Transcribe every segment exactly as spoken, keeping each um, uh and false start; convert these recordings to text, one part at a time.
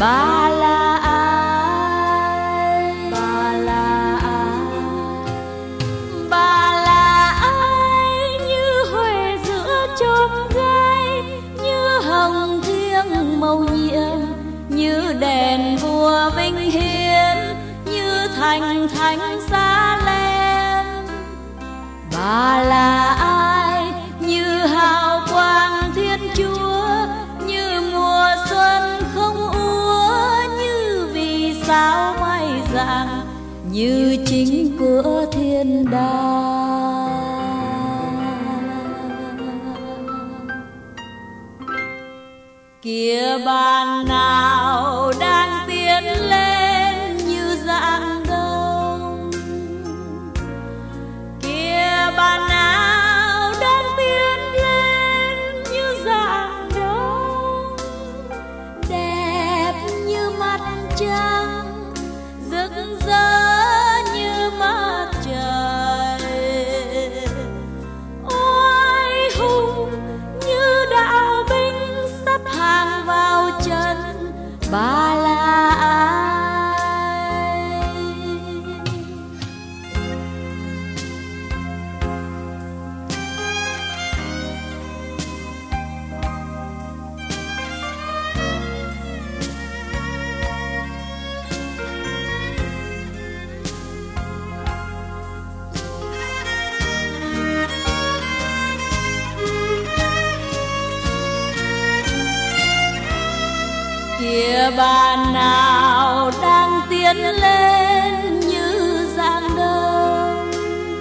Bà là ai? Bà là ai? Bà là ai? Như huệ giữa chốn gai, như hồng thiêng màu nhiệm, như đèn vua vinh hiến, như thành thánh xa lên. Bà là ai? Như hào quang Thiên Chúa, như mùa xuân không úa, như vì sao mai rạng, như chính cửa thiên đàng. Kìa bàn nào đang tiến lên như dạng đông, kìa bàn nào đang tiến lên như dạng đông, đẹp như mặt trăng, rực rỡ như mặt trời, oai hùng như đạo binh sắp hàng vào trận. Bà là ai? Kìa bàn nào đang tiến lên như dạng đông,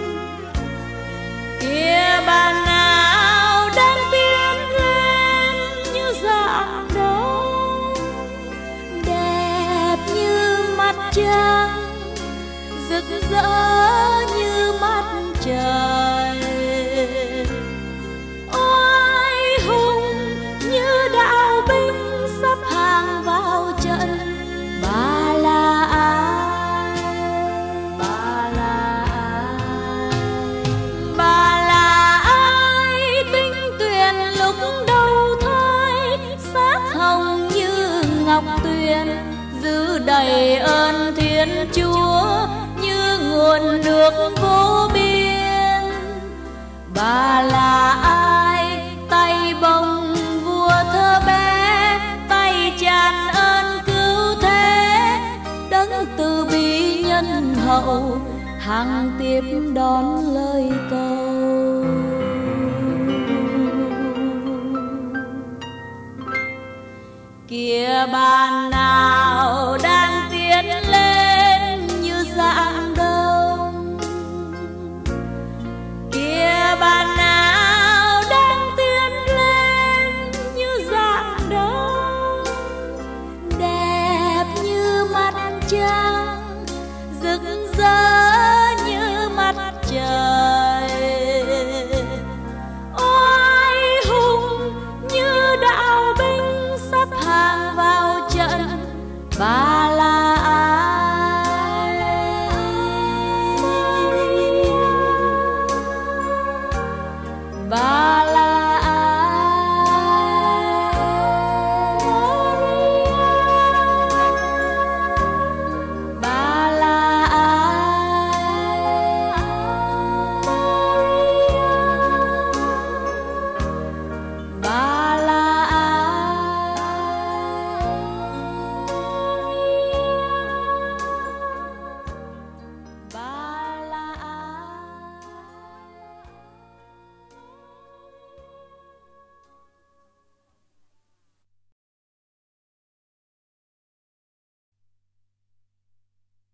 kìa bàn nào đang tiến lên như dạng đông, đẹp như mặt trăng, rực rỡ như mặt trời, oai hùng như đạo binh sắp hàng vào trận. Bà là ai? Bà là ai? Bà là ai? Tinh tuyền lúc đầu thai, sắc hồng như ngọc tuyền, giữ đầy ơn Thiên Chúa như nguồn nước vô biên. Bà là ai? Tay bồng vua thơ bé, tay tràn ơn cứu thế, đấng từ bi nhân hậu, hằng tiếp đón lời cầu. Kìa bàn nào đang tiến lên như dạng đông, kìa bàn nào đang tiến lên như dạng đông, đẹp như mặt trăng,